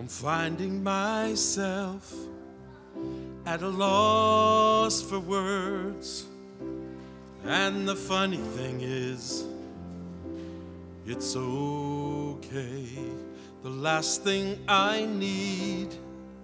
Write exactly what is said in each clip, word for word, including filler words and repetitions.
I'm finding myself at a loss for words. And the funny thing is, it's okay. The last thing I need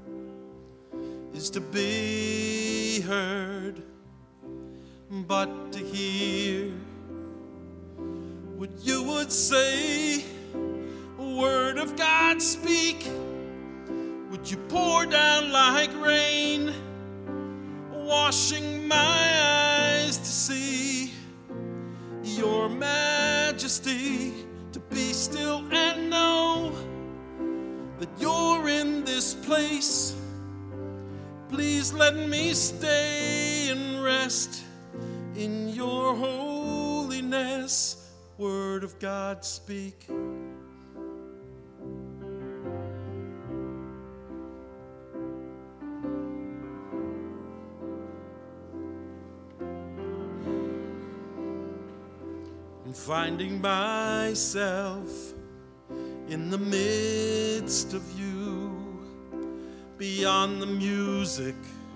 is to be heard, but to hear what you would say. A word of God speak. Would you pour down like rain, washing my eyes to see your majesty, to be still and know that you're in this place. Please let me stay and rest in your holiness. Word of God speak. I'm finding myself in the midst of you, beyond the music,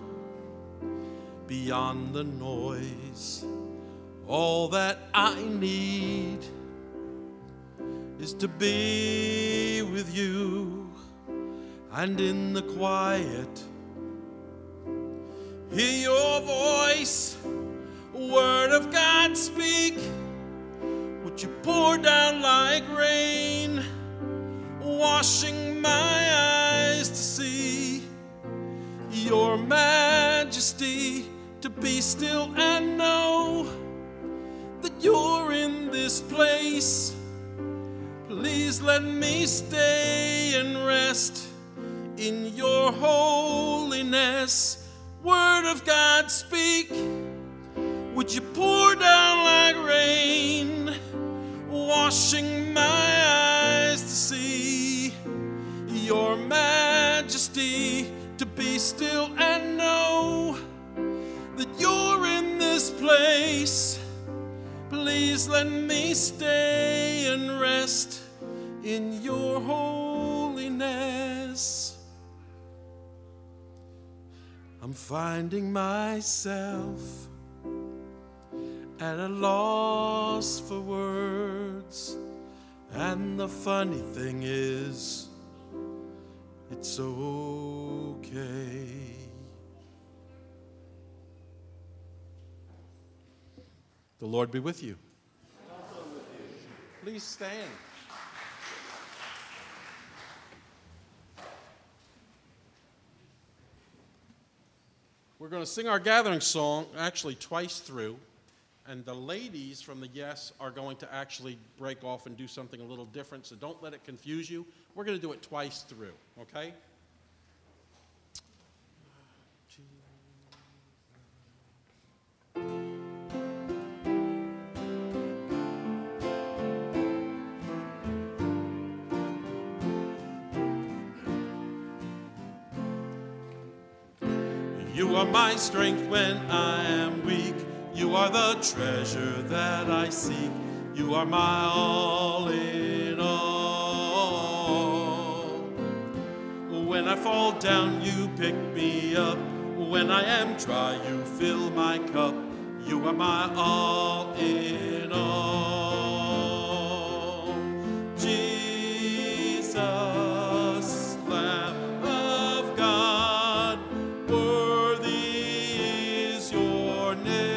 beyond the noise. All that I need is to be with you, and in the quiet, hear your voice. Word of God speak. Would you pour down like rain, washing my eyes to see your majesty, to be still and know that you're in this place. Please let me stay and rest in your holiness. Word of God speak. Would you pour down like rain, washing my eyes to see your majesty, to be still and know that you're in this place. Please let me stay and rest in your holiness. I'm finding myself at a loss for words, and the funny thing is, it's okay. The Lord be with you. And also with you. Please stand. We're going to sing our gathering song actually twice through. And the ladies from the Yes are going to actually break off and do something a little different, so don't let it confuse you. We're going to do it twice through, okay? You are my strength when I am weak. You are the treasure that I seek. You are my all in all. When I fall down, you pick me up. When I am dry, you fill my cup. You are my all in all. Jesus, Lamb of God, worthy is your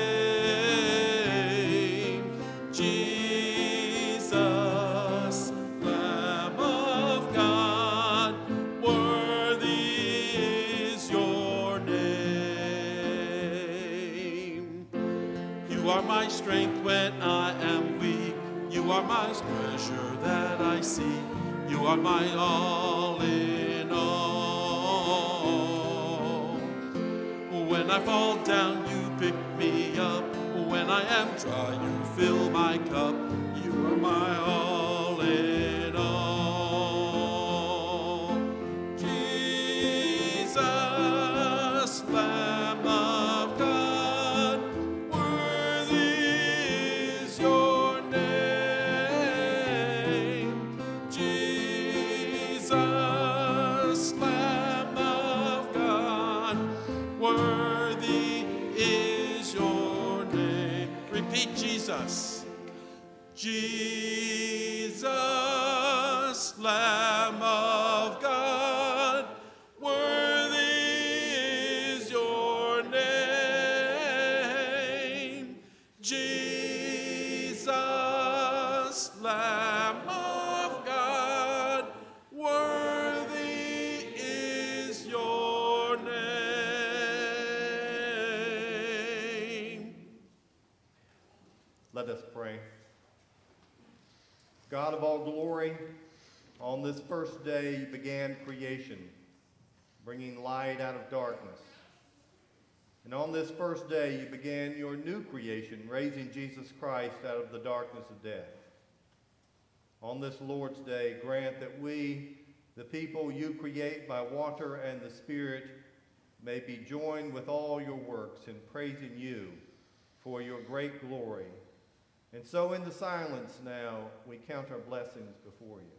name. Jesus, Lamb of God, worthy is your name. You are my strength when I am weak. You are my treasure that I seek. You are my all in all. When I fall down, you pick me up. When I am dry, you fill my cup. You are my all in all. Jesus, Lamb of God, worthy is your name. Jesus, us pray. God of all glory, on this first day you began creation, bringing light out of darkness. And on this first day you began your new creation, raising Jesus Christ out of the darkness of death. On this Lord's Day, grant that we, the people you create by water and the Spirit, may be joined with all your works in praising you for your great glory. And so in the silence now, we count our blessings before you.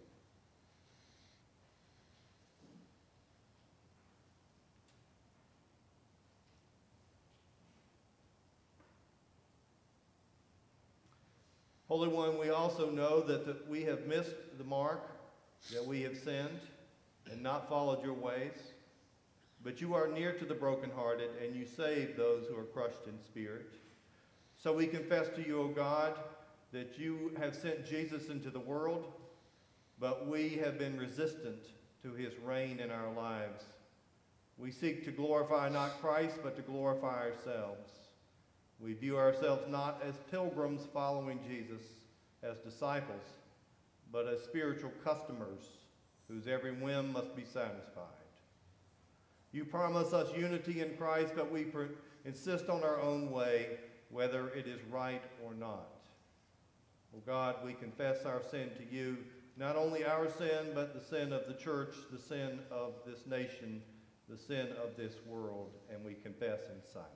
Holy One, we also know that, that we have missed the mark, that we have sinned and not followed your ways. But you are near to the brokenhearted, and you save those who are crushed in spirit. So we confess to you, O God, that you have sent Jesus into the world, but we have been resistant to his reign in our lives. We seek to glorify not Christ, but to glorify ourselves. We view ourselves not as pilgrims following Jesus as disciples, but as spiritual customers whose every whim must be satisfied. You promise us unity in Christ, but we insist on our own way, whether it is right or not. Oh God, we confess our sin to you, not only our sin, but the sin of the church, the sin of this nation, the sin of this world, and we confess in silence.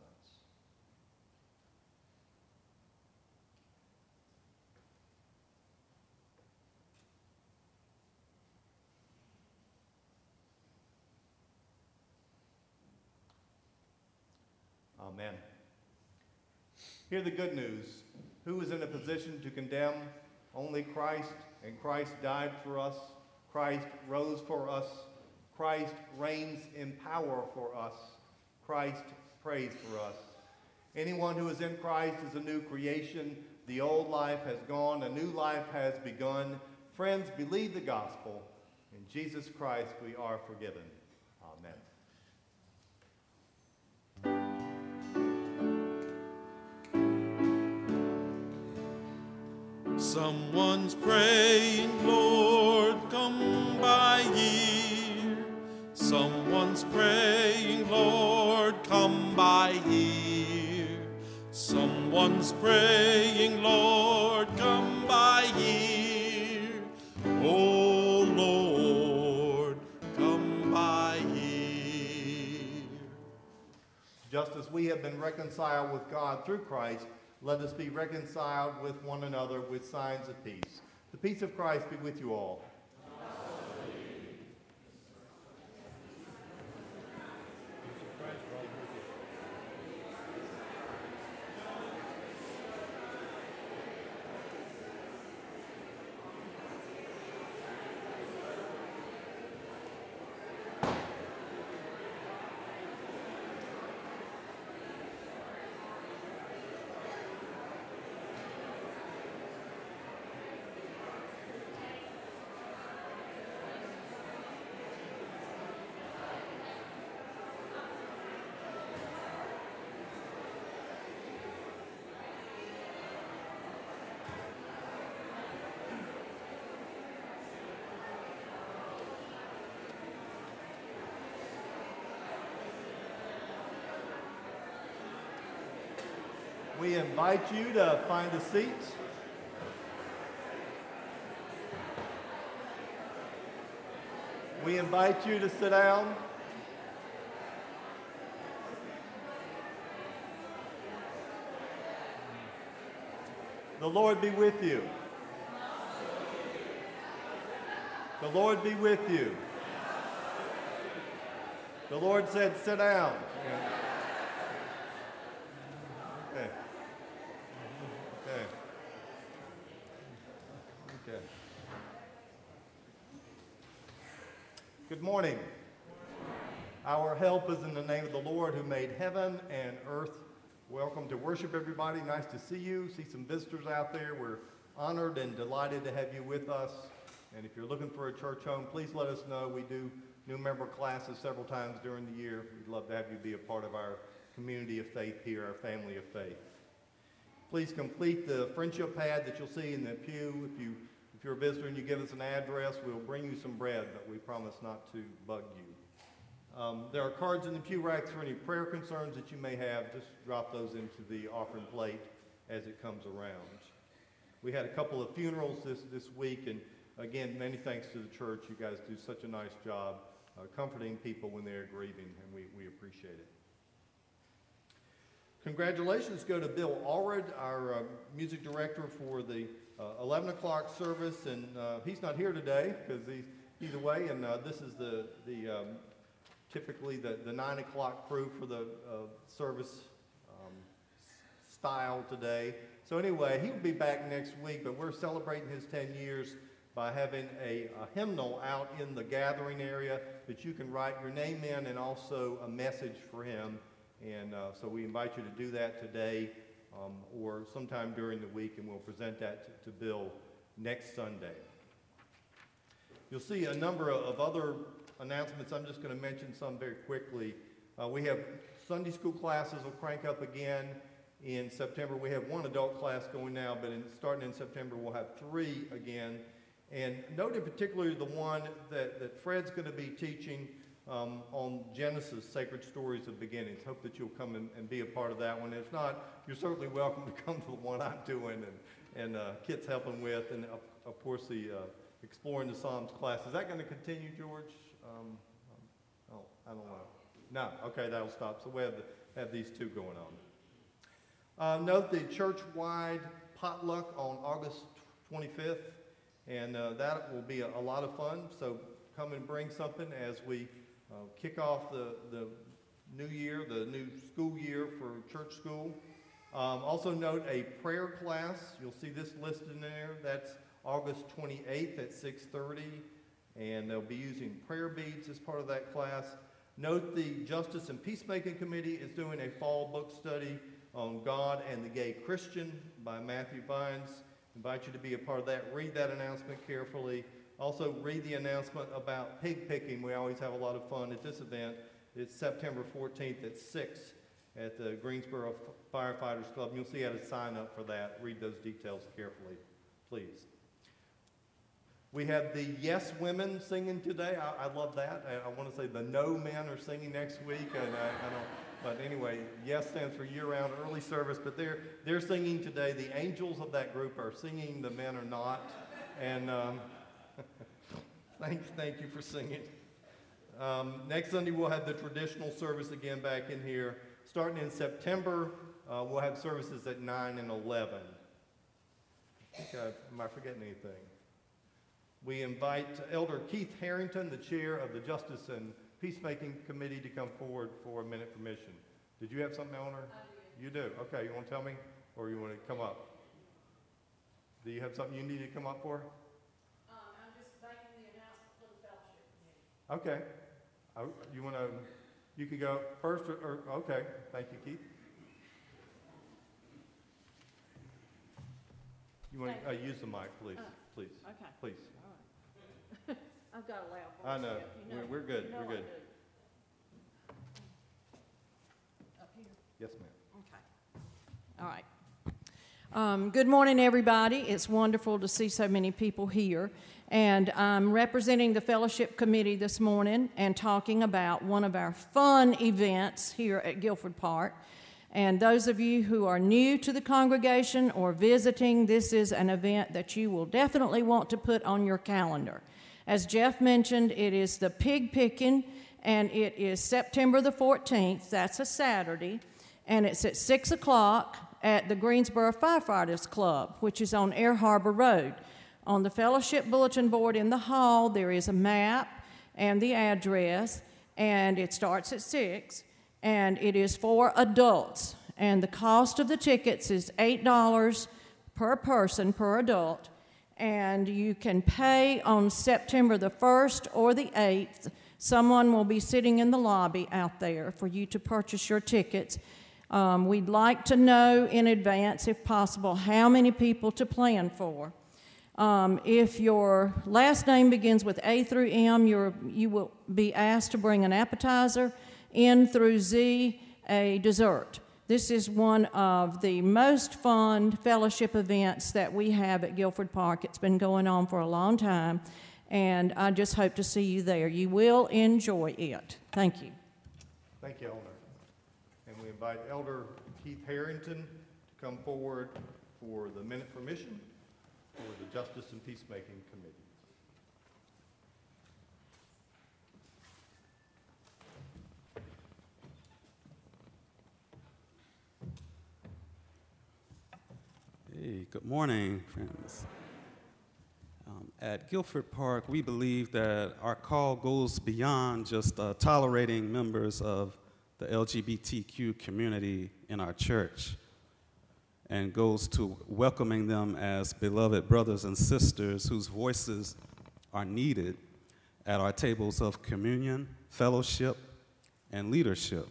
Amen. Hear the good news. Who is in a position to condemn? Only Christ, and Christ died for us. Christ rose for us. Christ reigns in power for us. Christ prays for us. Anyone who is in Christ is a new creation. The old life has gone. A new life has begun. Friends, believe the gospel. In Jesus Christ we are forgiven. Amen. Someone's praying, Lord, come by here. Someone's praying, Lord, come by here. Someone's praying, Lord, come by here. Oh, Lord, come by here. Just as we have been reconciled with God through Christ, let us be reconciled with one another with signs of peace. The peace of Christ be with you all. We invite you to find a seat. We invite you to sit down. The Lord be with you. The Lord be with you. The Lord said, sit down. Okay. Okay. Okay. Good morning. Our help is in the name of the Lord who made heaven and earth. Welcome to worship, everybody. Nice to see you. See some visitors out there. We're honored and delighted to have you with us. And if you're looking for a church home, please let us know. We do new member classes several times during the year. We'd love to have you be a part of our community of faith here, our family of faith. Please complete the friendship pad that you'll see in the pew. If, you, if you're a visitor and you give us an address, we'll bring you some bread, but we promise not to bug you. Um, there are cards in the pew racks for any prayer concerns that you may have. Just drop those into the offering plate as it comes around. We had a couple of funerals this, this week, and again, many thanks to the church. You guys do such a nice job uh, comforting people when they're grieving, and we, we appreciate it. Congratulations go to Bill Allred, our uh, music director for the uh, eleven o'clock service, and uh, he's not here today because he's, he's away, and uh, this is the, the um, typically the, the nine o'clock crew for the uh, service um, style today. So anyway, he'll be back next week, but we're celebrating his ten years by having a, a hymnal out in the gathering area that you can write your name in and also a message for him. And uh, so we invite you to do that today um, or sometime during the week, and we'll present that to, to Bill next Sunday. You'll see a number of, of other announcements. I'm just going to mention some very quickly. Uh, we have Sunday school classes will crank up again in September. We have one adult class going now, but in, starting in September, we'll have three again. And note in particular the one that, that Fred's going to be teaching um, on Genesis, Sacred Stories of Beginnings. Hope that you'll come and, and be a part of that one. If not, you're certainly welcome to come to the one I'm doing and, and uh, Kit's helping with, and of, of course the uh, Exploring the Psalms class. Is that going to continue, George? Um, um, oh, I don't know. No, okay, that'll stop. So we have, the, have these two going on. Uh, note the church-wide potluck on August twenty-fifth, and uh, that will be a, a lot of fun. So come and bring something as we uh, kick off the, the new year, the new school year for church school. Um, also note a prayer class. You'll see this listed in there. That's August twenty-eighth at six thirty, and they'll be using prayer beads as part of that class. Note the Justice and Peacemaking Committee is doing a fall book study on God and the Gay Christian by Matthew Vines. Invite you to be a part of that. Read that announcement carefully. Also read the announcement about pig picking. We always have a lot of fun at this event. It's September fourteenth at six at the Greensboro Firefighters Club. You'll see how to sign up for that. Read those details carefully, please. We have the Yes Women singing today. I, I love that. I, I want to say the No Men are singing next week. And I, I don't, but anyway, Yes stands for year-round early service. But they're, they're singing today. The angels of that group are singing. The men are not. And um, thank, thank you for singing. Um, next Sunday, we'll have the traditional service again back in here. Starting in September, uh, we'll have services at nine and eleven. I think I, am I forgetting anything? We invite Elder Keith Harrington, the chair of the Justice and Peacemaking Committee, to come forward for a minute for mission. Did you have something, Eleanor? I do. You do? Okay, you want to tell me? Or you want to come up? Do you have something you need to come up for? Um, I'm just making the announcement for the fellowship committee. Okay. I, you want to, you can go first, or, or okay. Thank you, Keith. You want to uh, use the mic, please, uh, please, okay. please. All right. I've got a loud voice. I know. You know We're, we're good. you know we're good. Up here. Yes, ma'am. Okay. All right. Um, good morning, everybody. It's wonderful to see so many people here. And I'm representing the Fellowship Committee this morning and talking about one of our fun events here at Guilford Park. And those of you who are new to the congregation or visiting, this is an event that you will definitely want to put on your calendar. As Jeff mentioned, it is the pig picking, and it is September the fourteenth. That's a Saturday, and it's at six o'clock at the Greensboro Firefighters Club, which is on Air Harbor Road. On the Fellowship Bulletin Board in the hall, there is a map and the address, and it starts at six. And it is for adults, and the cost of the tickets is eight dollars per person, per adult, and you can pay on September the first or the eighth. Someone will be sitting in the lobby out there for you to purchase your tickets. Um, we'd like to know in advance, if possible, how many people to plan for. Um, if your last name begins with A through M, you're, you will be asked to bring an appetizer, N through Z, a dessert. This is one of the most fun fellowship events that we have at Guilford Park. It's been going on for a long time, and I just hope to see you there. You will enjoy it. Thank you. Thank you, Elder. And we invite Elder Keith Harrington to come forward for the minute for mission for the Justice and Peacemaking Committee. Hey, good morning, friends. Um, at Guilford Park, we believe that our call goes beyond just uh, tolerating members of the L G B T Q community in our church, and goes to welcoming them as beloved brothers and sisters whose voices are needed at our tables of communion, fellowship, and leadership.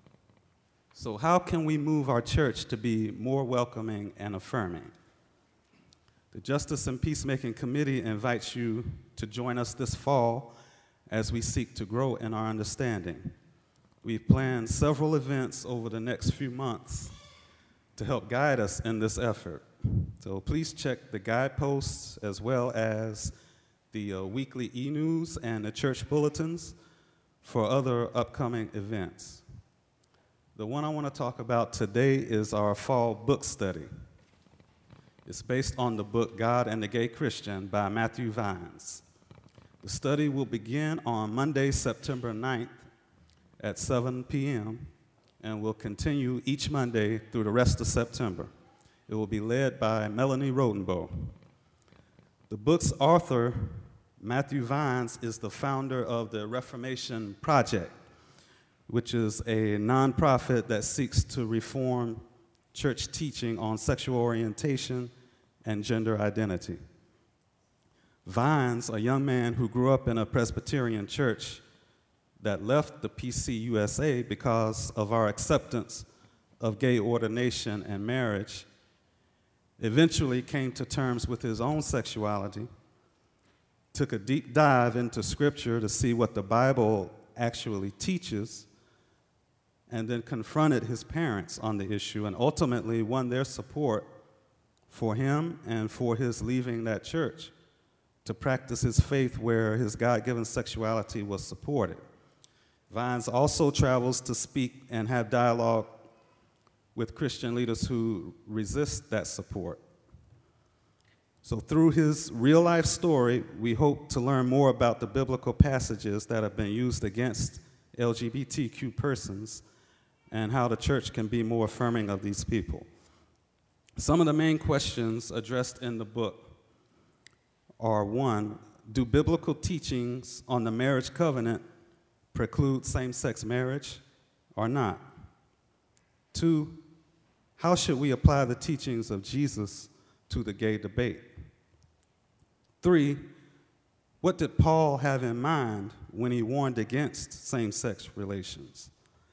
So how can we move our church to be more welcoming and affirming? The Justice and Peacemaking Committee invites you to join us this fall as we seek to grow in our understanding. We've planned several events over the next few months to help guide us in this effort. So please check the guideposts as well as the uh, weekly e-news and the church bulletins for other upcoming events. The one I want to talk about today is our fall book study. It's based on the book God and the Gay Christian by Matthew Vines. The study will begin on Monday, September ninth at seven p m and will continue each Monday through the rest of September. It will be led by Melanie Rodenbow. The book's author, Matthew Vines, is the founder of the Reformation Project, which is a nonprofit that seeks to reform church teaching on sexual orientation and gender identity. Vines, a young man who grew up in a Presbyterian church that left the P C U S A because of our acceptance of gay ordination and marriage, eventually came to terms with his own sexuality, took a deep dive into Scripture to see what the Bible actually teaches, and then confronted his parents on the issue and ultimately won their support for him and for his leaving that church to practice his faith where his God-given sexuality was supported. Vines also travels to speak and have dialogue with Christian leaders who resist that support. So through his real-life story, we hope to learn more about the biblical passages that have been used against L G B T Q persons and how the church can be more affirming of these people. Some of the main questions addressed in the book are, one, do biblical teachings on the marriage covenant preclude same-sex marriage or not? Two, how should we apply the teachings of Jesus to the gay debate? Three, what did Paul have in mind when he warned against same-sex relations?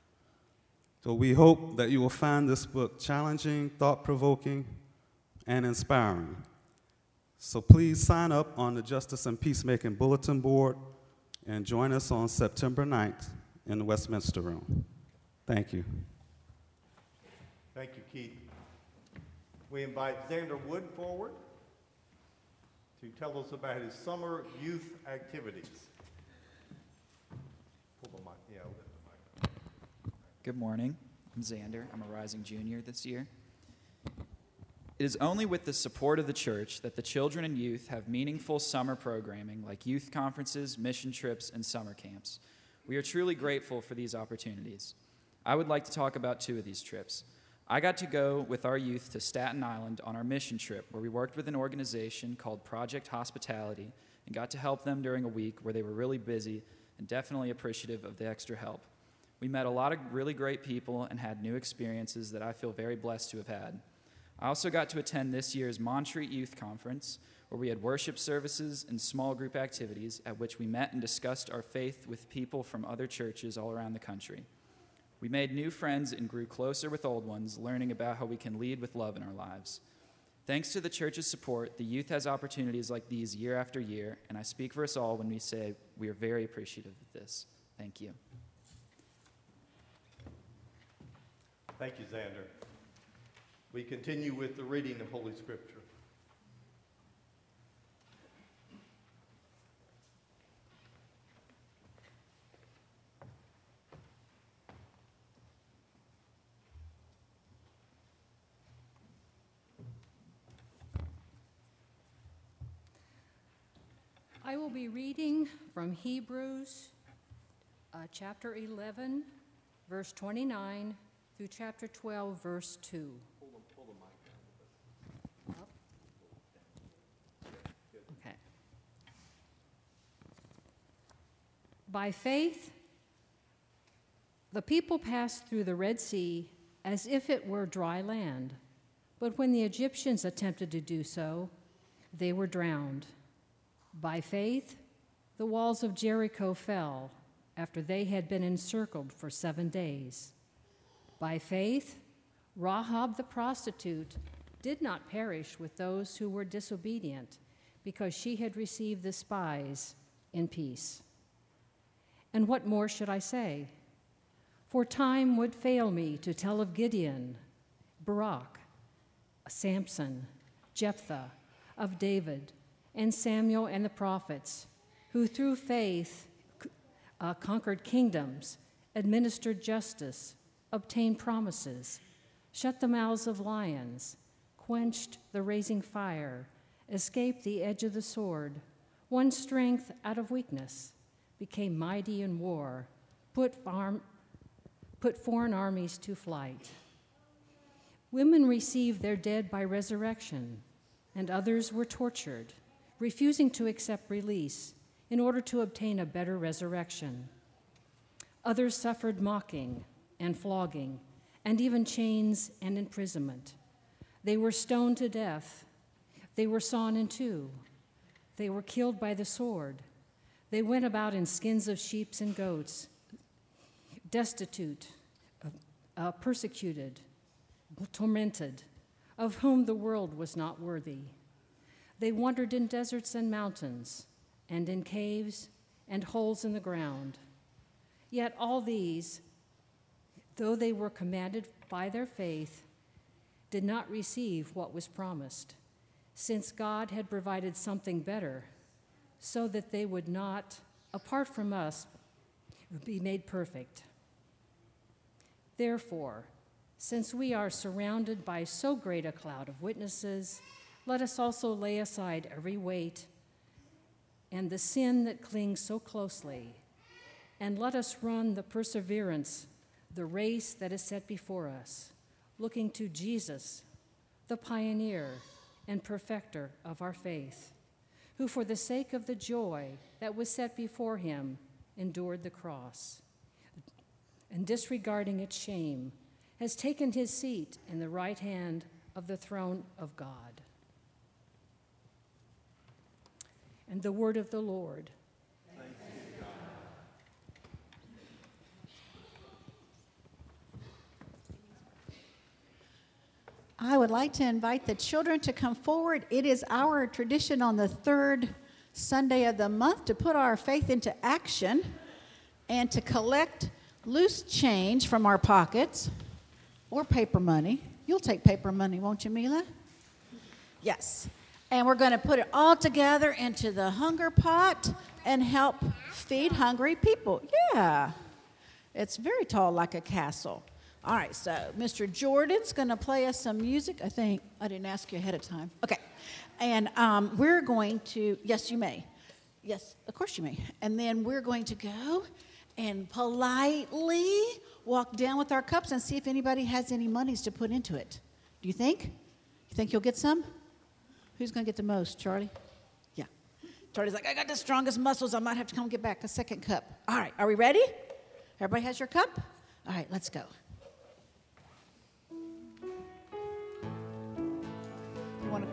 So we hope that you will find this book challenging, thought-provoking, and inspiring. So please sign up on the Justice and Peacemaking Bulletin Board and join us on September ninth in the Westminster Room. Thank you. Thank you, Keith. We invite Xander Wood forward to tell us about his summer youth activities. Pull the mic, yeah, lift the mic. Good morning. I'm Xander. I'm a rising junior this year. It is only with the support of the church that the children and youth have meaningful summer programming like youth conferences, mission trips, and summer camps. We are truly grateful for these opportunities. I would like to talk about two of these trips. I got to go with our youth to Staten Island on our mission trip where we worked with an organization called Project Hospitality and got to help them during a week where they were really busy and definitely appreciative of the extra help. We met a lot of really great people and had new experiences that I feel very blessed to have had. I also got to attend this year's Montreat Youth Conference, where we had worship services and small group activities at which we met and discussed our faith with people from other churches all around the country. We made new friends and grew closer with old ones, learning about how we can lead with love in our lives. Thanks to the church's support, the youth has opportunities like these year after year, and I speak for us all when we say we are very appreciative of this. Thank you. Thank you, Xander. We continue with the reading of Holy Scripture. I will be reading from Hebrews uh, chapter eleven, verse twenty-nine, through chapter twelve, verse two. Hold on, hold the mic down. Okay. By faith, the people passed through the Red Sea as if it were dry land. But when the Egyptians attempted to do so, they were drowned. By faith, the walls of Jericho fell after they had been encircled for seven days. By faith, Rahab the prostitute did not perish with those who were disobedient, because she had received the spies in peace. And what more should I say? For time would fail me to tell of Gideon, Barak, Samson, Jephthah, of David, and Samuel and the prophets, who through faith uh, conquered kingdoms, administered justice, obtained promises, shut the mouths of lions, quenched the raging fire, escaped the edge of the sword, won strength out of weakness, became mighty in war, put, farm, put foreign armies to flight. Women received their dead by resurrection, and others were tortured, refusing to accept release in order to obtain a better resurrection. Others suffered mocking and flogging, and even chains and imprisonment. They were stoned to death. They were sawn in two. They were killed by the sword. They went about in skins of sheep and goats, destitute, uh, persecuted, tormented, of whom the world was not worthy. They wandered in deserts and mountains, and in caves and holes in the ground. Yet all these, though they were commanded by their faith, did not receive what was promised, since God had provided something better, so that they would not, apart from us, be made perfect. Therefore, since we are surrounded by so great a cloud of witnesses, let us also lay aside every weight and the sin that clings so closely, and let us run the perseverance, the race that is set before us, looking to Jesus, the pioneer and perfecter of our faith, who for the sake of the joy that was set before him endured the cross, and disregarding its shame, has taken his seat in the right hand of the throne of God. And the word of the Lord. Thanks be to God. I would like to invite the children to come forward. It is our tradition on the third Sunday of the month to put our faith into action and to collect loose change from our pockets or paper money. You'll take paper money, won't you, Mila? Yes. And we're going to put it all together into the hunger pot and help feed hungry people. Yeah. It's very tall, like a castle. All right, so Mister Jordan's going to play us some music. I think I didn't ask you ahead of time. Okay. And um, we're going to, yes, you may. Yes, of course you may. And then we're going to go and politely walk down with our cups and see if anybody has any monies to put into it. Do you think? You think you'll get some? Who's going to get the most, Charlie? Yeah. Charlie's like, I got the strongest muscles. I might have to come get back a second cup. All right, are we ready? Everybody has your cup? All right, let's go. You want to?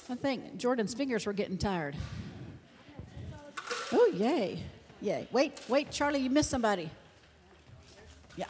I think Jordan's fingers were getting tired. Oh, yay. Yay. Wait, wait, Charlie, you missed somebody. Yeah.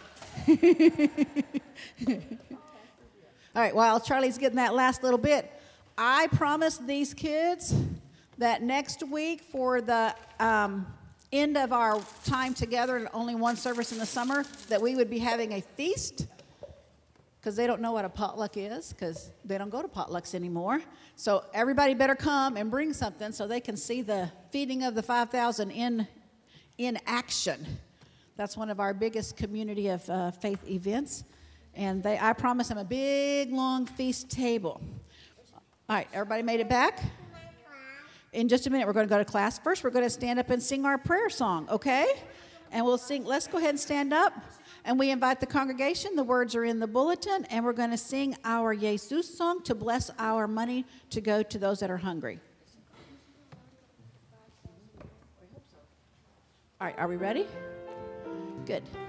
All right, while Charlie's getting that last little bit, I promised these kids that next week for the um, end of our time together, and only one service in the summer, that we would be having a feast, because they don't know what a potluck is, because they don't go to potlucks anymore. So everybody better come and bring something so they can see the feeding of the five thousand in, in action. That's one of our biggest community of uh, faith events. And they, I promise them a big, long feast table. All right, everybody made it back? In just a minute, we're going to go to class. First, we're going to stand up and sing our prayer song, okay? And we'll sing, let's go ahead and stand up. And we invite the congregation. The words are in the bulletin. And we're going to sing our Jesus song to bless our money to go to those that are hungry. All right, are we ready? Good.